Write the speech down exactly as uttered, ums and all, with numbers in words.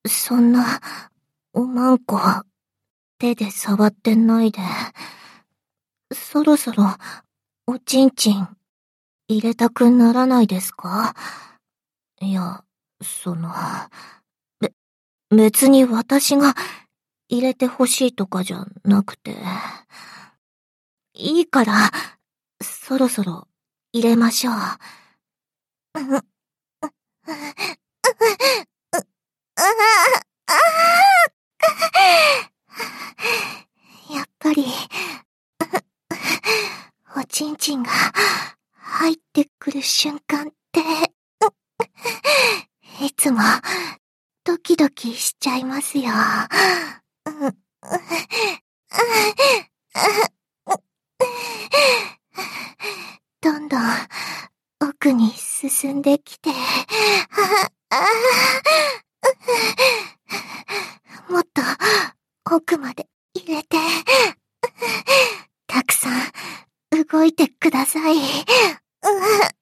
そんな、おまんこ、手で触ってないで。そろそろ、おちんちん、入れたくならないですか？いや、その、べ、別に私が入れてほしいとかじゃなくて。いいから、そろそろ入れましょう。やっぱり、おちんちんが入ってくる瞬間って、いつもドキドキしちゃいますよ。どんどん奥に進んできて、もっと奥まで入れて、たくさん動いてください。